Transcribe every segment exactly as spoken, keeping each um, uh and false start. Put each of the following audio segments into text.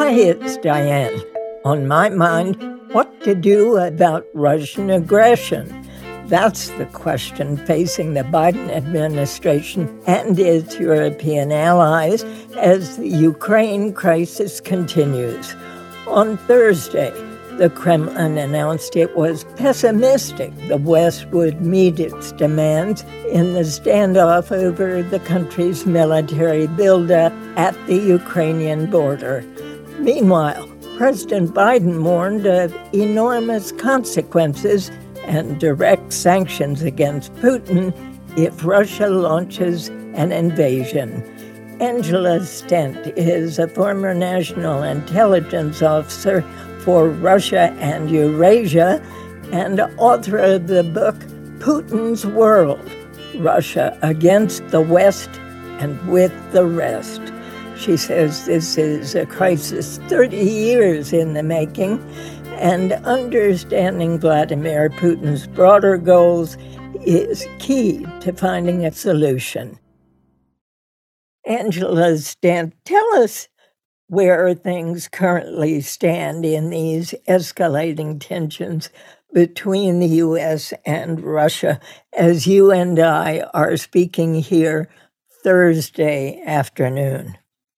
Hi, it's Diane. On my mind, what to do about Russian aggression? That's the question facing the Biden administration and its European allies as the Ukraine crisis continues. On Thursday, the Kremlin announced it was pessimistic the West would meet its demands in the standoff over the country's military buildup at the Ukrainian border. Meanwhile, President Biden warned of enormous consequences and direct sanctions against Putin if Russia launches an invasion. Angela Stent is a former national intelligence officer for Russia and Eurasia and author of the book Putin's World, Russia Against the West and With the Rest. She says this is a crisis thirty years in the making, and understanding Vladimir Putin's broader goals is key to finding a solution. Angela Stent, tell us where things currently stand in these escalating tensions between the U S and Russia as you and I are speaking here Thursday afternoon.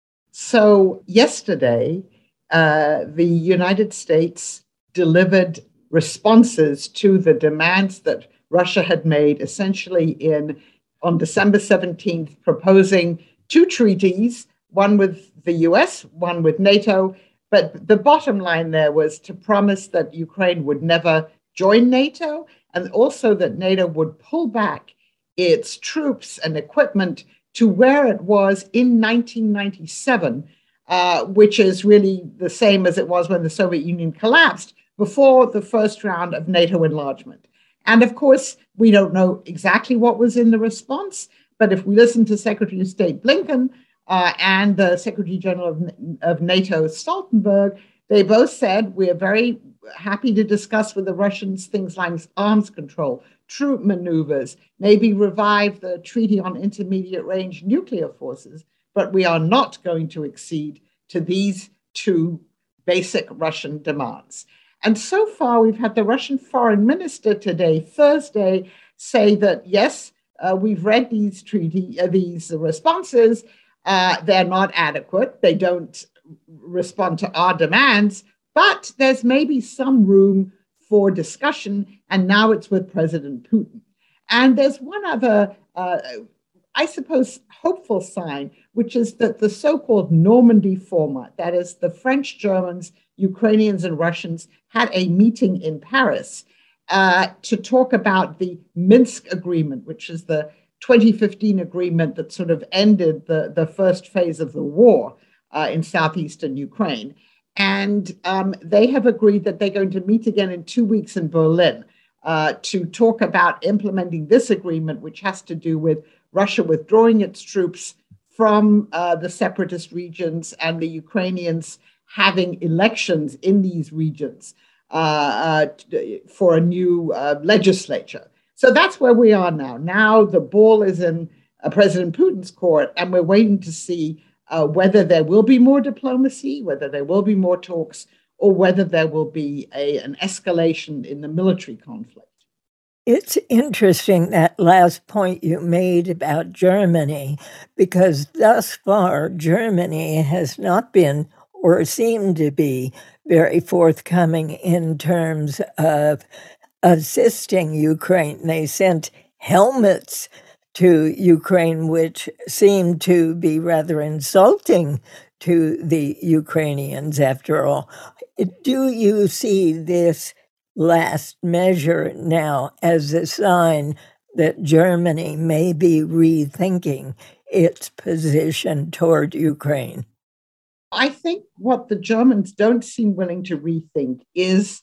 So yesterday, uh, the United States delivered responses to the demands that Russia had made, essentially in on December seventeenth, proposing two treaties, one with the U S, one with NATO. But the bottom line there was to promise that Ukraine would never join NATO, and also that NATO would pull back its troops and equipment to where it was in nineteen ninety-seven, uh, which is really the same as it was when the Soviet Union collapsed before the first round of NATO enlargement. And of course, we don't know exactly what was in the response, but if we listen to Secretary of State Blinken uh, and the Secretary General of, of NATO Stoltenberg, they both said, we are very happy to discuss with the Russians things like arms control, troop maneuvers, maybe revive the Treaty on Intermediate Range Nuclear Forces, but we are not going to accede to these two basic Russian demands. And so far, we've had the Russian foreign minister today, Thursday, say that, yes, uh, we've read these treaty, uh, these responses. Uh, they're not adequate. They don't respond to our demands, but there's maybe some room for discussion. And now it's with President Putin. And there's one other, uh, I suppose, hopeful sign, which is that the so-called Normandy format, that is, the French, Germans, Ukrainians, and Russians had a meeting in Paris uh, to talk about the Minsk Agreement, which is the twenty fifteen agreement that sort of ended the, the first phase of the war uh, in southeastern Ukraine. And um, they have agreed that they're going to meet again in two weeks in Berlin uh, to talk about implementing this agreement, which has to do with Russia withdrawing its troops from uh, the separatist regions and the Ukrainians having elections in these regions uh, uh, for a new uh, legislature. So that's where we are now. Now the ball is in uh, President Putin's court, and we're waiting to see uh, whether there will be more diplomacy, whether there will be more talks, or whether there will be a, an escalation in the military conflict. It's interesting, that last point you made about Germany, because thus far, Germany has not been or seemed to be very forthcoming in terms of assisting Ukraine. They sent helmets to Ukraine, which seemed to be rather insulting to the Ukrainians, after all. Do you see this last measure now as a sign that Germany may be rethinking its position toward Ukraine? I think what the Germans don't seem willing to rethink is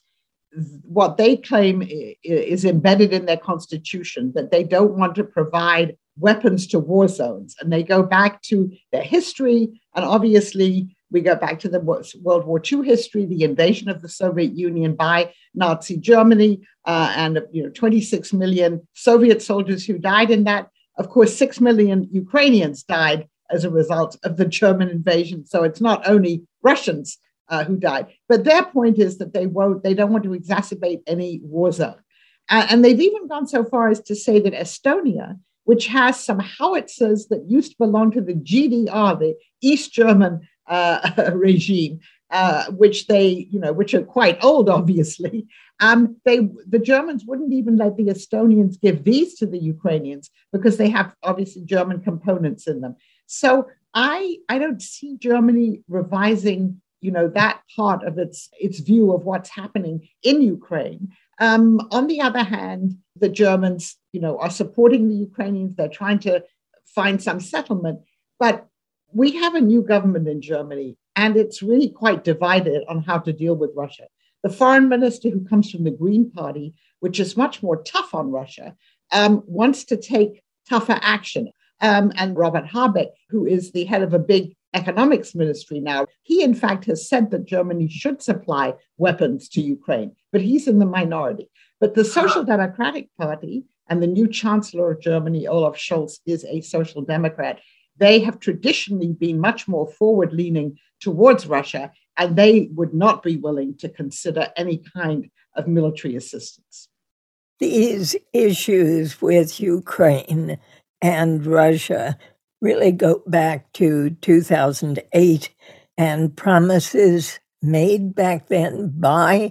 what they claim is embedded in their constitution, that they don't want to provide weapons to war zones. And they go back to their history. And obviously, we go back to the World War Two history, the invasion of the Soviet Union by Nazi Germany, uh, and you know, twenty-six million Soviet soldiers who died in that. Of course, six million Ukrainians died as a result of the German invasion. So it's not only Russians uh, who died. But their point is that they won't, they don't want to exacerbate any war zone. Uh, and they've even gone so far as to say that Estonia, which has some howitzers that used to belong to the G D R, the East German uh, regime, uh, which they, you know, which are quite old, obviously. Um, they, the Germans wouldn't even let the Estonians give these to the Ukrainians because they have obviously German components in them. So I, I don't see Germany revising, you know, that part of its, its view of what's happening in Ukraine. Um, on the other hand, the Germans, you know, are supporting the Ukrainians. They're trying to find some settlement. But we have a new government in Germany, and it's really quite divided on how to deal with Russia. The foreign minister, who comes from the Green Party, which is much more tough on Russia, um, wants to take tougher action. Um, and Robert Habeck, who is the head of a big economics ministry now, he in fact has said that Germany should supply weapons to Ukraine, but he's in the minority. But the Social Democratic Party and the new Chancellor of Germany, Olaf Scholz, is a Social Democrat. They have traditionally been much more forward-leaning towards Russia, and they would not be willing to consider any kind of military assistance. These issues with Ukraine and Russia really go back to two thousand eight and promises made back then by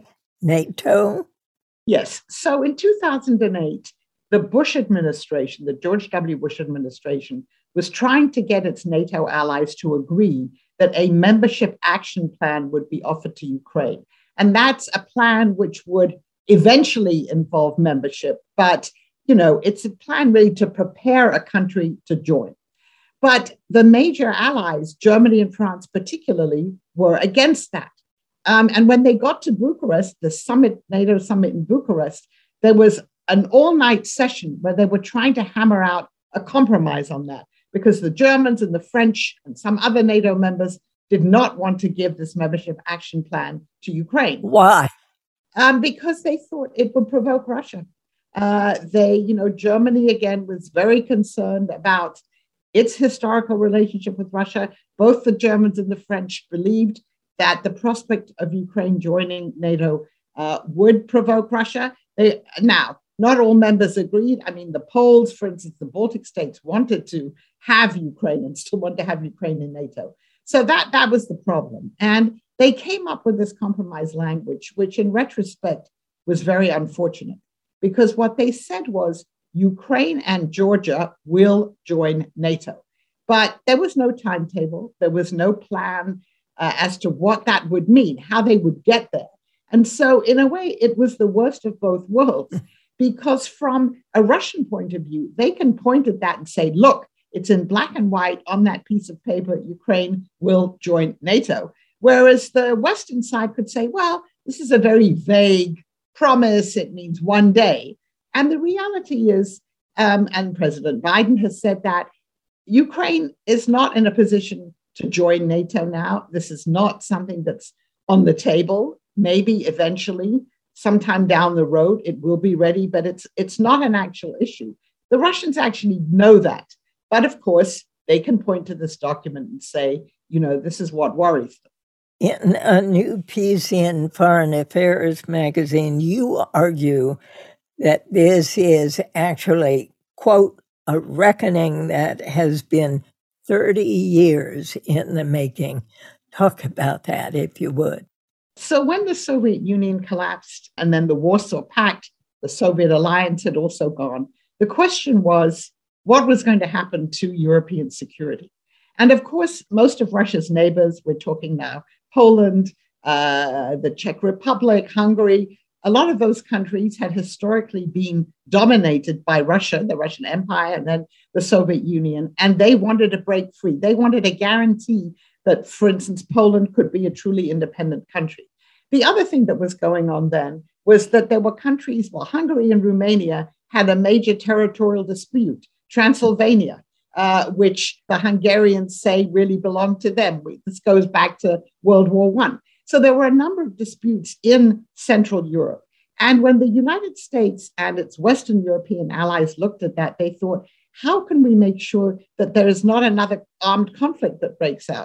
NATO? Yes. So in two thousand eight, the Bush administration, the George W. Bush administration, was trying to get its NATO allies to agree that a membership action plan would be offered to Ukraine. And that's a plan which would eventually involve membership. But, you know, it's a plan really to prepare a country to join. But the major allies, Germany and France particularly, were against that. Um, and when they got to Bucharest, the summit, NATO summit in Bucharest, there was an all-night session where they were trying to hammer out a compromise on that, because the Germans and the French and some other NATO members did not want to give this membership action plan to Ukraine. Why? Um, because they thought it would provoke Russia. Uh, they, you know, Germany, again, was very concerned about its historical relationship with Russia. Both the Germans and the French believed that the prospect of Ukraine joining NATO uh, would provoke Russia. They, now, not all members agreed. I mean, the Poles, for instance, the Baltic states wanted to have Ukraine and still want to have Ukraine in NATO. So that, that was the problem. And they came up with this compromise language, which in retrospect was very unfortunate, because what they said was Ukraine and Georgia will join NATO. But there was no timetable. There was no plan uh, as to what that would mean, how they would get there. And so in a way, it was the worst of both worlds, because from a Russian point of view, they can point at that and say, look, it's in black and white on that piece of paper, Ukraine will join NATO. Whereas the Western side could say, well, this is a very vague promise. It means one day. And the reality is, um, and President Biden has said that, Ukraine is not in a position to join NATO now. This is not something that's on the table. Maybe eventually, sometime down the road, it will be ready, but it's, it's not an actual issue. The Russians actually know that. But of course, they can point to this document and say, you know, this is what worries them. In a new piece in Foreign Affairs magazine, you argue that this is actually, quote, a reckoning that has been thirty years in the making. Talk about that, if you would. So when the Soviet Union collapsed and then the Warsaw Pact, the Soviet alliance had also gone, the question was, what was going to happen to European security? And of course, most of Russia's neighbors, we're talking now, Poland, uh, the Czech Republic, Hungary, a lot of those countries had historically been dominated by Russia, the Russian Empire, and then the Soviet Union, and they wanted to break free. They wanted a guarantee that, for instance, Poland could be a truly independent country. The other thing that was going on then was that there were countries, well, Hungary and Romania had a major territorial dispute, Transylvania, uh, which the Hungarians say really belonged to them. This goes back to World War One. So there were a number of disputes in Central Europe. And when the United States and its Western European allies looked at that, they thought, how can we make sure that there is not another armed conflict that breaks out?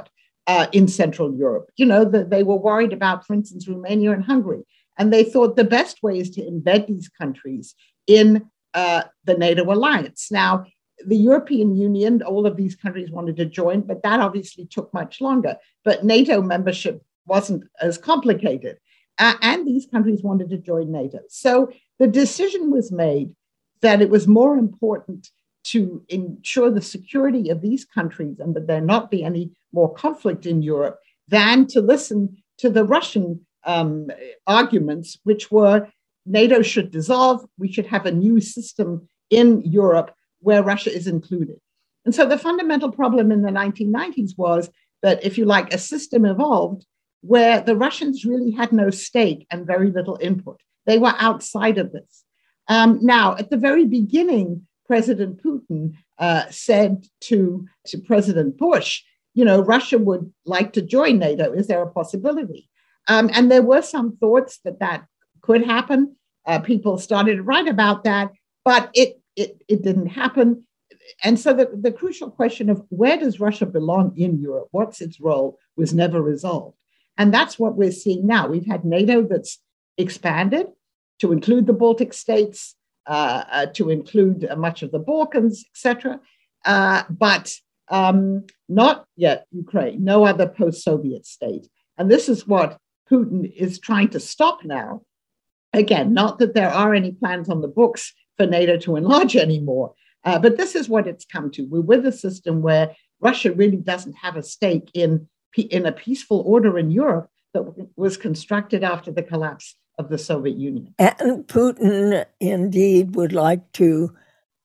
uh, in Central Europe. You know, the, they were worried about, for instance, Romania and Hungary. And they thought the best way is to embed these countries in uh, the NATO alliance. Now, the European Union, all of these countries wanted to join, but that obviously took much longer. But NATO membership wasn't as complicated. Uh, and these countries wanted to join NATO. So the decision was made that it was more important to ensure the security of these countries and that there not be any more conflict in Europe than to listen to the Russian um, arguments, which were NATO should dissolve, we should have a new system in Europe where Russia is included. And so the fundamental problem in the nineteen nineties was that, if you like, a system evolved where the Russians really had no stake and very little input. They were outside of this. Um, now, at the very beginning, President Putin uh, said to, to President Bush, you know, Russia would like to join NATO. Is there a possibility? Um, and there were some thoughts that that could happen. Uh, people started to write about that, but it, it, it didn't happen. And so the, the crucial question of where does Russia belong in Europe, what's its role, was never resolved. And that's what we're seeing now. We've had NATO that's expanded to include the Baltic states, uh, uh, to include uh, much of the Balkans, et cetera, uh, but um, not yet Ukraine, no other post-Soviet state. And this is what Putin is trying to stop now. Again, not that there are any plans on the books for NATO to enlarge anymore, uh, but this is what it's come to. We're with a system where Russia really doesn't have a stake in, in a peaceful order in Europe that was constructed after the collapse of the Soviet Union. And Putin indeed would like to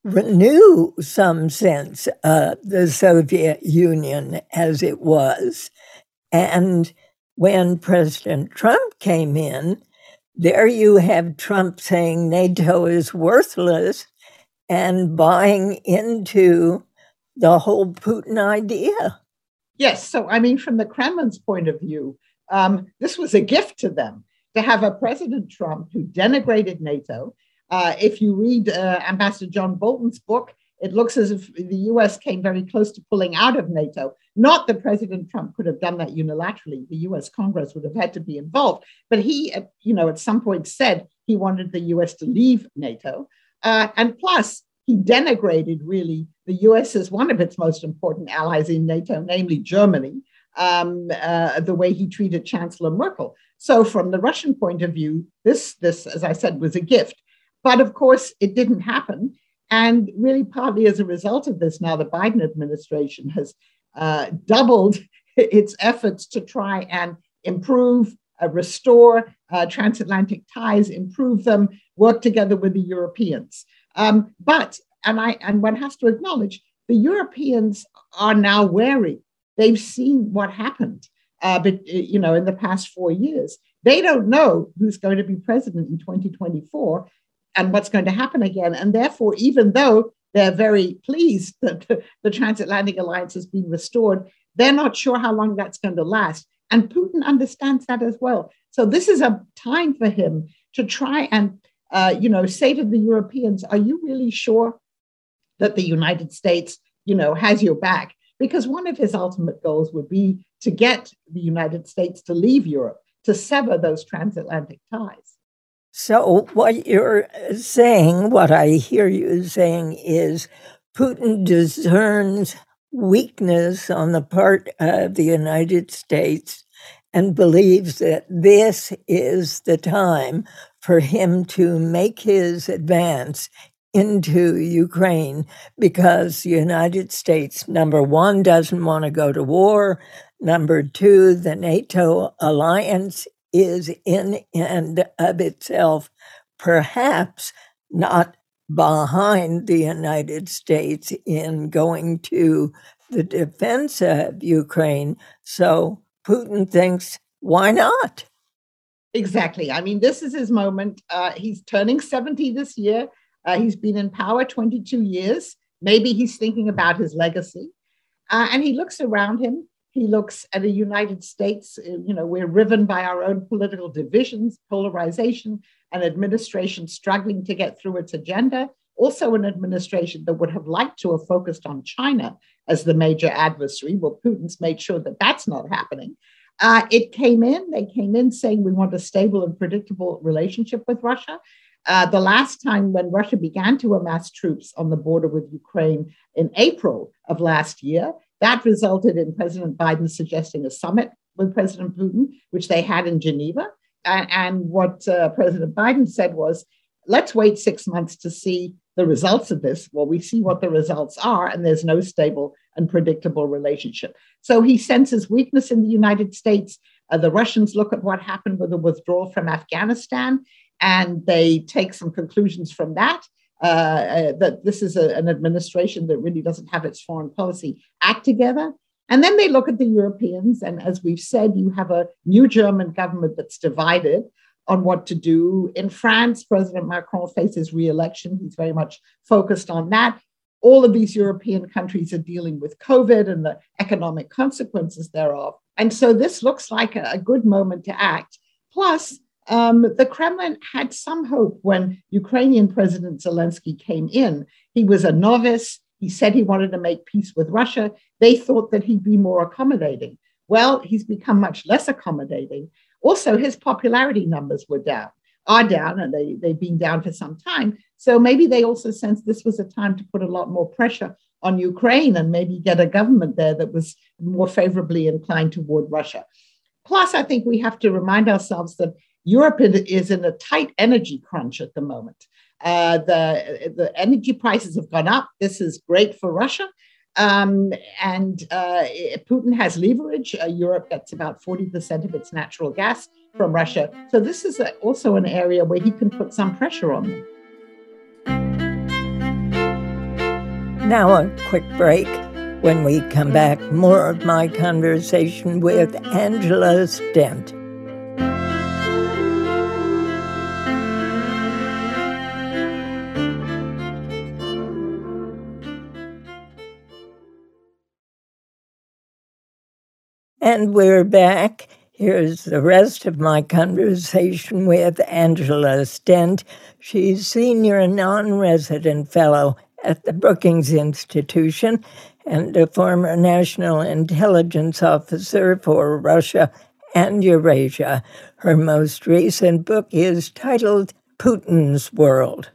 renew some sense of the Soviet Union as it was. And when President Trump came in, there you have Trump saying NATO is worthless and buying into the whole Putin idea. Yes. So, I mean, from the Kremlin's point of view, um, this was a gift to them to have a President Trump who denigrated NATO. Uh, if you read uh, Ambassador John Bolton's book, it looks as if the U S came very close to pulling out of NATO. Not that President Trump could have done that unilaterally. The U S Congress would have had to be involved. But he, you know, at some point said he wanted the U S to leave NATO. Uh, and plus, he denigrated, really, the U S as one of its most important allies in NATO, namely Germany, um, uh, the way he treated Chancellor Merkel. So from the Russian point of view, this, this, as I said, was a gift. But of course, it didn't happen. And really, partly as a result of this, now the Biden administration has uh, doubled its efforts to try and improve, uh, restore uh, transatlantic ties, improve them, work together with the Europeans. Um, but, and, I, and one has to acknowledge, the Europeans are now wary. They've seen what happened, uh, but, you know, in the past four years. They don't know who's going to be president in twenty twenty-four. And what's going to happen again. And therefore, even though they're very pleased that the, the transatlantic alliance has been restored, they're not sure how long that's going to last. And Putin understands that as well. So this is a time for him to try and, uh, you know, say to the Europeans, are you really sure that the United States, you know, has your back? Because one of his ultimate goals would be to get the United States to leave Europe, to sever those transatlantic ties. So what you're saying, what I hear you saying is Putin discerns weakness on the part of the United States and believes that this is the time for him to make his advance into Ukraine because the United States, number one, doesn't want to go to war. Number two, the NATO alliance is in and of itself perhaps not behind the United States in going to the defense of Ukraine. So Putin thinks, why not? Exactly. I mean, this is his moment. Uh, he's turning seventy this year. Uh, he's been in power twenty-two years. Maybe he's thinking about his legacy. Uh, and he looks around him. He looks at a United States, you know, we're riven by our own political divisions, polarization, an administration struggling to get through its agenda. also an administration that would have liked to have focused on China as the major adversary. Well, Putin's made sure that that's not happening. Uh, it came in, they came in saying we want a stable and predictable relationship with Russia. Uh, the last time when Russia began to amass troops on the border with Ukraine in April of last year, that resulted in President Biden suggesting a summit with President Putin, which they had in Geneva. And, and what uh, President Biden said was, let's wait six months to see the results of this. Well, we see what the results are, and there's no stable and predictable relationship. So he senses weakness in the United States. Uh, the Russians look at what happened with the withdrawal from Afghanistan, and they take some conclusions from that, uh, uh, that this is a, an administration that really doesn't have its foreign policy act together. And then they look at the Europeans. And as we've said, you have a new German government that's divided on what to do. In France, President Macron faces re-election. He's very much focused on that. All of these European countries are dealing with COVID and the economic consequences thereof. And so this looks like a, a good moment to act. Plus, um, the Kremlin had some hope when Ukrainian President Zelensky came in. He was a novice. He said he wanted to make peace with Russia. They thought that he'd be more accommodating. Well, he's become much less accommodating. Also, his popularity numbers were down, are down, and they, they've been down for some time. So maybe they also sensed this was a time to put a lot more pressure on Ukraine and maybe get a government there that was more favorably inclined toward Russia. Plus, I think we have to remind ourselves that Europe is in a tight energy crunch at the moment. Uh, the, the energy prices have gone up. This is great for Russia. Um, and uh, Putin has leverage. Uh, Europe gets about forty percent of its natural gas from Russia. So this is a, also an area where he can put some pressure on them. Now a quick break. When we come back, more of my conversation with Angela Stent. And we're back. Here's the rest of my conversation with Angela Stent. She's Senior Non-Resident Fellow at the Brookings Institution and a former National Intelligence Officer for Russia and Eurasia. Her most recent book is titled Putin's World.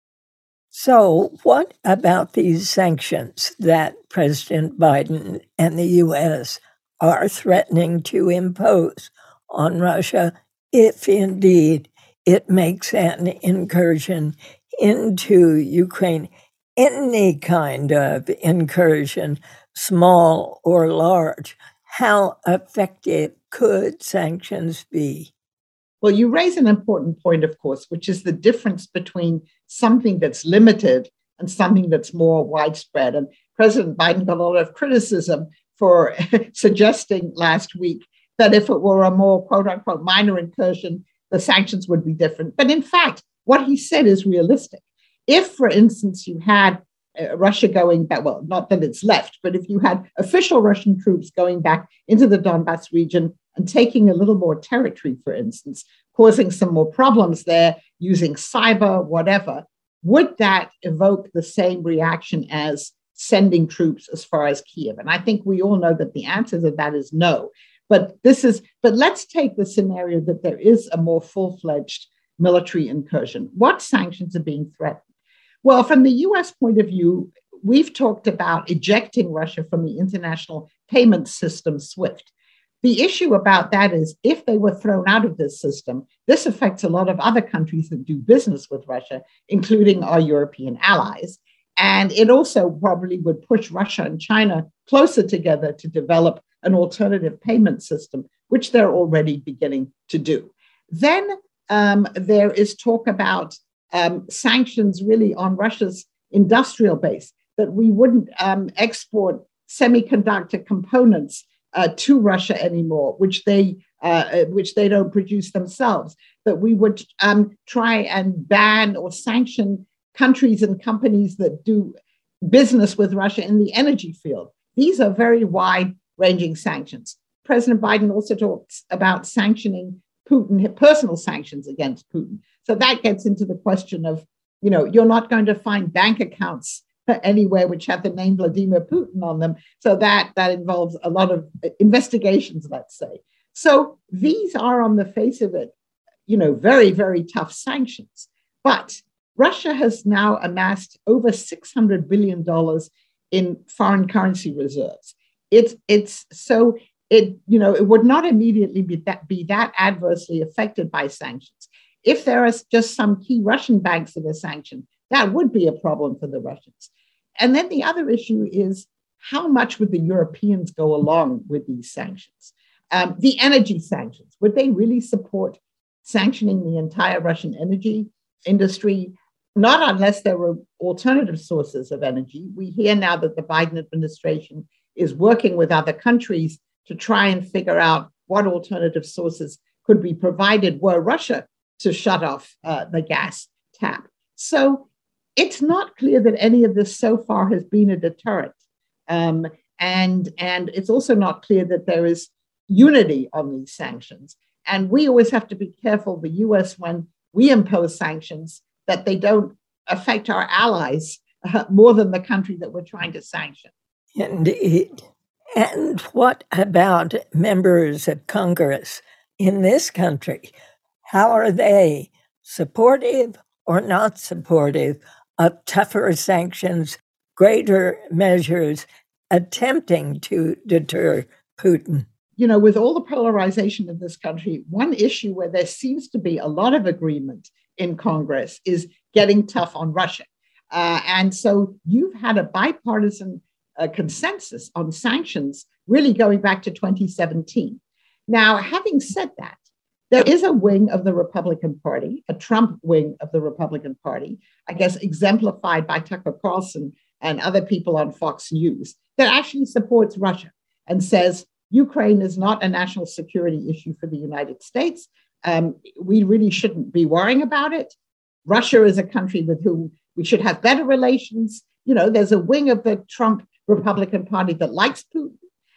So what about these sanctions that President Biden and the U S are threatening to impose on Russia if indeed it makes an incursion into Ukraine? Any kind of incursion, small or large, how effective could sanctions be? Well, you raise an important point, of course, which is the difference between something that's limited and something that's more widespread. And President Biden got a lot of criticism for suggesting last week that if it were a more quote unquote minor incursion, the sanctions would be different. But in fact, what he said is realistic. If, for instance, you had uh, Russia going back, well, not that it's left, but if you had official Russian troops going back into the Donbass region and taking a little more territory, for instance, causing some more problems there, using cyber, whatever, would that evoke the same reaction as sending troops as far as Kiev? And I think we all know that the answer to that is no. But this is, but let's take the scenario that there is a more full-fledged military incursion. What sanctions are being threatened? Well, from the U S point of view, we've talked about ejecting Russia from the international payment system SWIFT. The issue about that is if they were thrown out of this system, this affects a lot of other countries that do business with Russia, including our European allies. And it also probably would push Russia and China closer together to develop an alternative payment system, which they're already beginning to do. Then um, there is talk about um, sanctions really on Russia's industrial base, that we wouldn't um, export semiconductor components uh, to Russia anymore, which they uh, which they don't produce themselves, that we would um, try and ban or sanction countries and companies that do business with Russia in the energy field. These are very wide-ranging sanctions. President Biden also talks about sanctioning Putin, personal sanctions against Putin. So that gets into the question of you know, you're not going to find bank accounts anywhere which have the name Vladimir Putin on them. So that, that involves a lot of investigations, let's say. So these are, on the face of it, you know, very, very tough sanctions. But Russia has now amassed over six hundred billion dollars in foreign currency reserves. It's, it's so it, you know, it would not immediately be that, be that adversely affected by sanctions. If there are just some key Russian banks that are sanctioned, that would be a problem for the Russians. And then the other issue is, how much would the Europeans go along with these sanctions? Um, the energy sanctions, would they really support sanctioning the entire Russian energy industry? Not unless there were alternative sources of energy. We hear now that the Biden administration is working with other countries to try and figure out what alternative sources could be provided were Russia to shut off uh, the gas tap. So it's not clear that any of this so far has been a deterrent. Um, and, and it's also not clear that there is unity on these sanctions. And we always have to be careful, the U S, when we impose sanctions, that they don't affect our allies uh, more than the country that we're trying to sanction. Indeed. And what about members of Congress in this country? How are they supportive or not supportive of tougher sanctions, greater measures attempting to deter Putin? You know, with all the polarization of this country, one issue where there seems to be a lot of agreement in Congress is getting tough on Russia. Uh, and so you've had a bipartisan uh, consensus on sanctions really going back to twenty seventeen. Now, having said that, there is a wing of the Republican Party, a Trump wing of the Republican Party, I guess exemplified by Tucker Carlson and other people on Fox News, that actually supports Russia and says Ukraine is not a national security issue for the United States. Um, we really shouldn't be worrying about it. Russia is a country with whom we should have better relations. You know, there's a wing of the Trump Republican Party that likes Putin,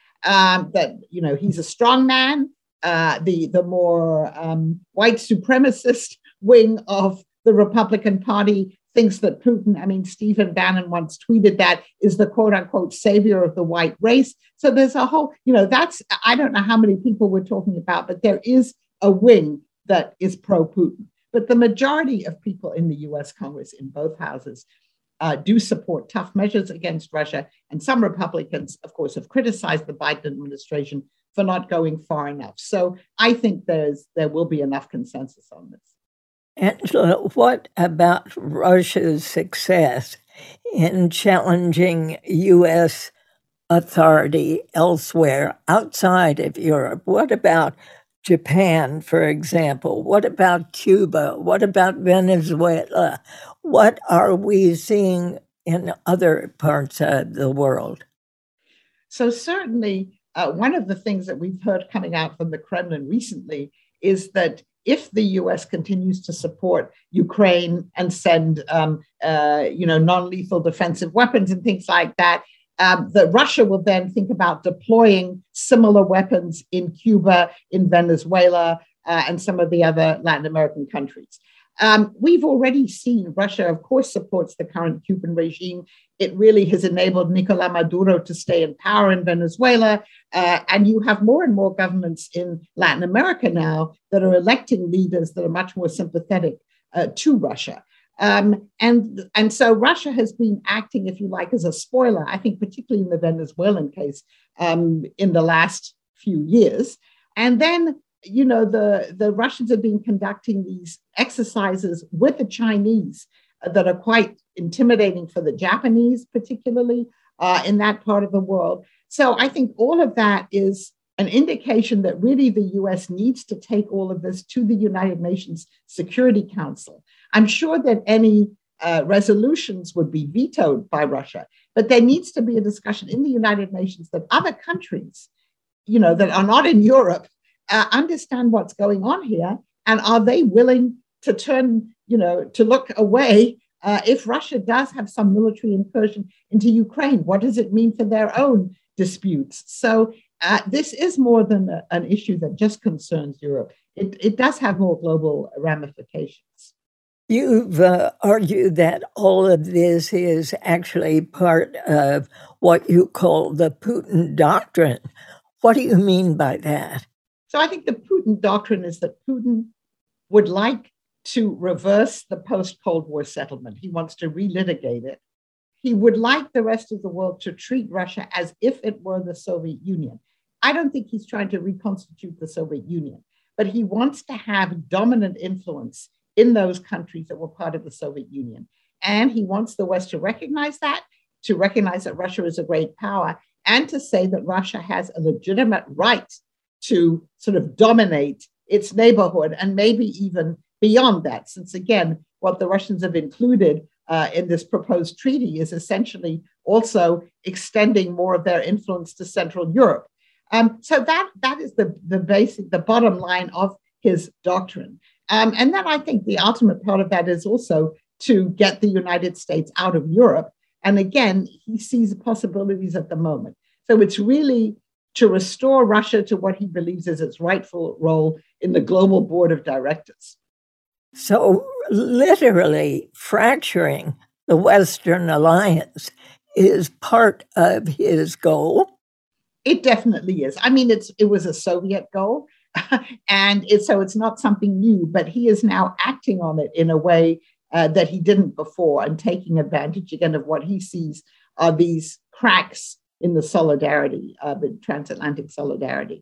um, that, you know, he's a strong man. Uh, the, the more um, white supremacist wing of the Republican Party thinks that Putin, I mean, Stephen Bannon once tweeted that, is the quote unquote savior of the white race. So there's a whole, you know, that's, I don't know how many people we're talking about, but there is a wing that is pro-Putin. But the majority of people in the U S Congress in both houses uh, do support tough measures against Russia. And some Republicans, of course, have criticized the Biden administration for not going far enough. So I think there's there will be enough consensus on this. Angela, what about Russia's success in challenging U S authority elsewhere outside of Europe? What about Japan, for example? What about Cuba? What about Venezuela? What are we seeing in other parts of the world? So certainly, uh, one of the things that we've heard coming out from the Kremlin recently is that if the U S continues to support Ukraine and send, um, uh, you know, non-lethal defensive weapons and things like that, Um, that Russia will then think about deploying similar weapons in Cuba, in Venezuela, uh, and some of the other Latin American countries. Um, we've already seen Russia, of course, supports the current Cuban regime. It really has enabled Nicolás Maduro to stay in power in Venezuela. Uh, and you have more and more governments in Latin America now that are electing leaders that are much more sympathetic uh, to Russia. Um, and, and so Russia has been acting, if you like, as a spoiler, I think, particularly in the Venezuelan case, um, in the last few years. And then, you know, the, the Russians have been conducting these exercises with the Chinese uh, that are quite intimidating for the Japanese, particularly uh, in that part of the world. So I think all of that is an indication that really the U S needs to take all of this to the United Nations Security Council. I'm sure that any uh, resolutions would be vetoed by Russia, but there needs to be a discussion in the United Nations that other countries, you know, that are not in Europe, uh, understand what's going on here, and are they willing to turn, you know, to look away uh, if Russia does have some military incursion into Ukraine? What does it mean for their own disputes? So uh, this is more than a, an issue that just concerns Europe. It, it does have more global ramifications. You've uh, argued that all of this is actually part of what you call the Putin doctrine. What do you mean by that? So I think the Putin doctrine is that Putin would like to reverse the post-Cold War settlement. He wants to relitigate it. He would like the rest of the world to treat Russia as if it were the Soviet Union. I don't think he's trying to reconstitute the Soviet Union, but he wants to have dominant influence in those countries that were part of the Soviet Union. And he wants the West to recognize that, to recognize that Russia is a great power, and to say that Russia has a legitimate right to sort of dominate its neighborhood and maybe even beyond that, since, again, what the Russians have included uh, in this proposed treaty is essentially also extending more of their influence to Central Europe. Um, so that, that is the, the basic, the bottom line of his doctrine. Um, and then I think the ultimate part of that is also to get the United States out of Europe. And again, he sees possibilities at the moment. So it's really to restore Russia to what he believes is its rightful role in the global board of directors. So literally fracturing the Western alliance is part of his goal? It definitely is. I mean, it's it was a Soviet goal, and it, so it's not something new, but he is now acting on it in a way uh, that he didn't before, and taking advantage again of what he sees are these cracks in the solidarity, uh, the transatlantic solidarity.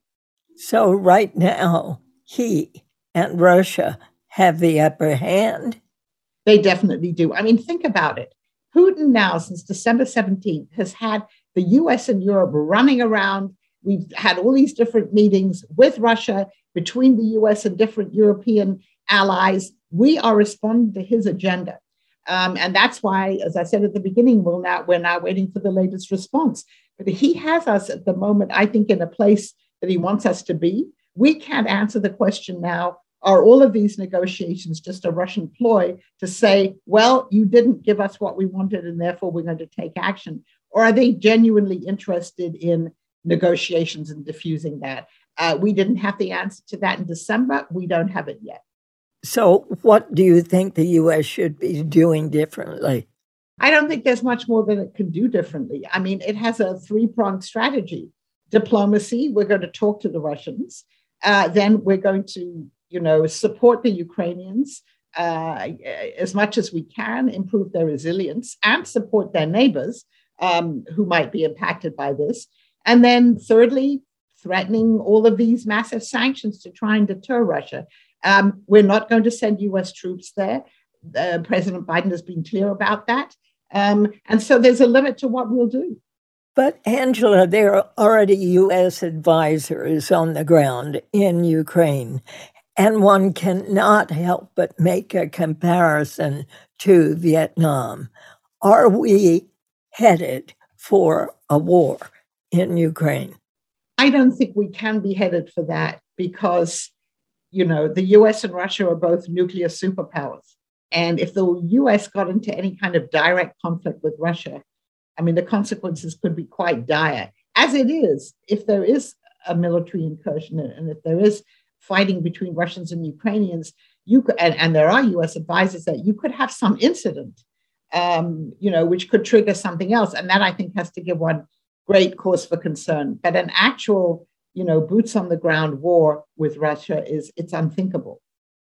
So right now, he and Russia have the upper hand? They definitely do. I mean, think about it. Putin now, since December seventeenth, has had the U S and Europe running around. We've had all these different meetings with Russia, between the U S and different European allies. We are responding to his agenda. Um, and that's why, as I said at the beginning, we'll now, we're now waiting for the latest response. But he has us at the moment, I think, in a place that he wants us to be. We can't answer the question now, are all of these negotiations just a Russian ploy to say, well, you didn't give us what we wanted, and therefore we're going to take action? Or are they genuinely interested in negotiations and diffusing that? Uh, we didn't have the answer to that in December. We don't have it yet. So what do you think the U S should be doing differently? I don't think there's much more that it can do differently. I mean, it has a three-pronged strategy. Diplomacy, we're going to talk to the Russians. Uh, then we're going to, you know, support the Ukrainians uh, as much as we can, improve their resilience, and support their neighbors um, who might be impacted by this. And then thirdly, threatening all of these massive sanctions to try and deter Russia. Um, we're not going to send U S troops there. Uh, President Biden has been clear about that. Um, and so there's a limit to what we'll do. But Angela, there are already U S advisors on the ground in Ukraine, and one cannot help but make a comparison to Vietnam. Are we headed for a war in Ukraine? I don't think we can be headed for that because, you know, the U S and Russia are both nuclear superpowers. And if the U S got into any kind of direct conflict with Russia, I mean, the consequences could be quite dire. As it is, if there is a military incursion and if there is fighting between Russians and Ukrainians, you could, and, and there are U S advisors that you could have some incident, um, you know, which could trigger something else. And that, I think, has to give one great cause for concern. But an actual, you know, boots on the ground war with Russia is, it's unthinkable.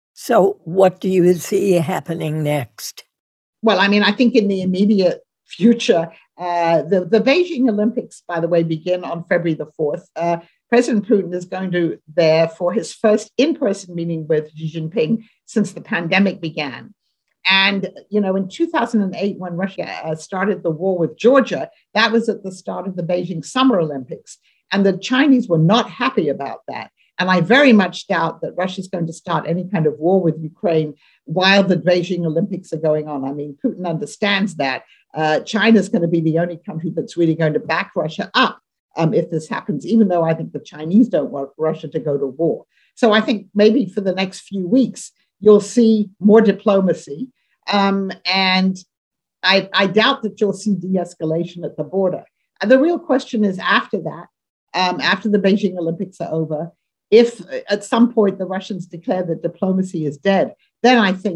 So what do you see happening next? Well, I mean, I think in the immediate future, uh, the, the Beijing Olympics, by the way, begin on February the fourth. Uh, President Putin is going to there for his first in-person meeting with Xi Jinping since the pandemic began. And, you know, in two thousand eight, when Russia uh, started the war with Georgia, that was at the start of the Beijing Summer Olympics. And the Chinese were not happy about that. And I very much doubt that Russia is going to start any kind of war with Ukraine while the Beijing Olympics are going on. I mean, Putin understands that. Uh, China is going to be the only country that's really going to back Russia up um, if this happens, even though I think the Chinese don't want Russia to go to war. So I think maybe for the next few weeks, you'll see more diplomacy. Um, and I, I doubt that you'll see de-escalation at the border. And the real question is after that, um, after the Beijing Olympics are over, if at some point the Russians declare that diplomacy is dead, then I think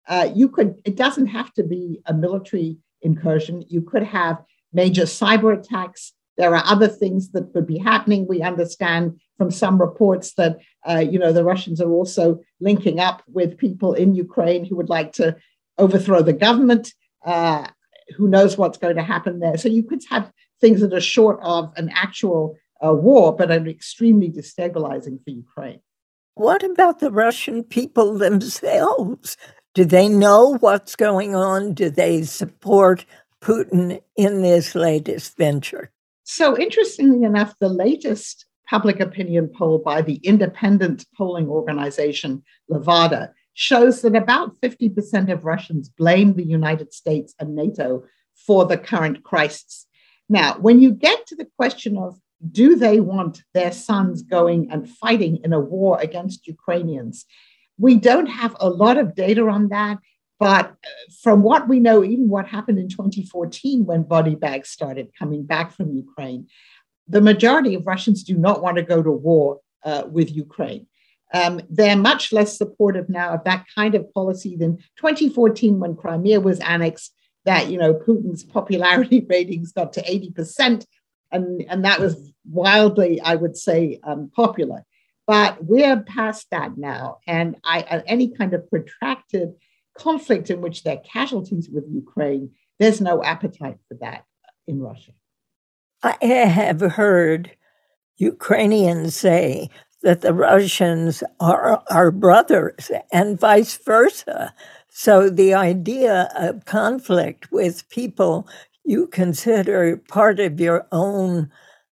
Uh, you could, it doesn't have to be a military incursion. You could have major cyber attacks. There are other things that could be happening. We understand from some reports that, uh, you know, the Russians are also linking up with people in Ukraine who would like to overthrow the government. Uh, who knows what's going to happen there? So you could have things that are short of an actual uh, war, but are extremely destabilizing for Ukraine. What about the Russian people themselves? Do they know what's going on? Do they support Putin in this latest venture? So interestingly enough, the latest public opinion poll by the independent polling organization Levada shows that about fifty percent of Russians blame the United States and NATO for the current crisis. Now, when you get to the question of do they want their sons going and fighting in a war against Ukrainians, we don't have a lot of data on that. But from what we know, even what happened in twenty fourteen when body bags started coming back from Ukraine, the majority of Russians do not want to go to war uh, with Ukraine. Um, they're much less supportive now of that kind of policy than twenty fourteen when Crimea was annexed, that, you know, Putin's popularity ratings got to eighty percent. And, and that was wildly, I would say, um, popular. But we're past that now. And I, uh, any kind of protracted conflict in which there are casualties with Ukraine, there's no appetite for that in Russia. I have heard Ukrainians say that the Russians are our brothers and vice versa. So the idea of conflict with people you consider part of your own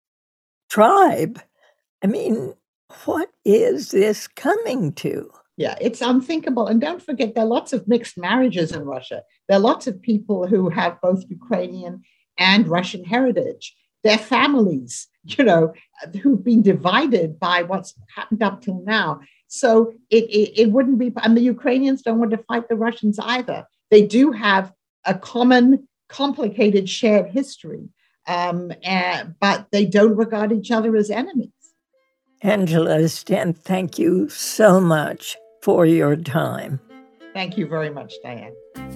tribe, I mean, what is this coming to? Yeah, it's unthinkable. And don't forget, there are lots of mixed marriages in Russia. There are lots of people who have both Ukrainian and Russian heritage. Their families, you know, who've been divided by what's happened up till now. So it, it, it wouldn't be, and the Ukrainians don't want to fight the Russians either. They do have a common, complicated shared history, um, and, but they don't regard each other as enemies. Angela Stent, thank you so much for your time. Thank you very much, Diane.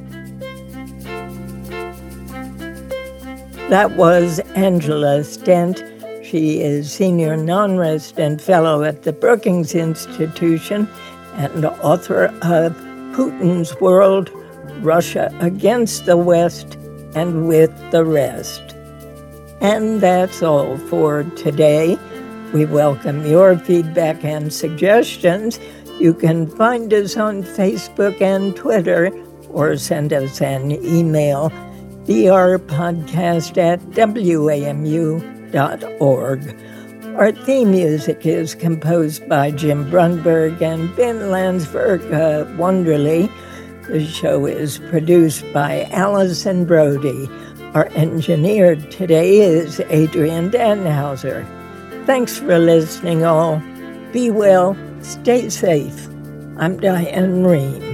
That was Angela Stent. She is Senior Non-Resident Fellow at the Brookings Institution and author of Putin's World, Russia Against the West and With the Rest. And that's all for today. We welcome your feedback and suggestions. You can find us on Facebook and Twitter or send us an email, brpodcast at w a m u dot org. Our theme music is composed by Jim Brunberg and Ben Landsberg of Wonderly. The show is produced by Allison Brody. Our engineer today is Adrian Danhauser. Thanks for listening, all. Be well, stay safe. I'm Diane Rehm.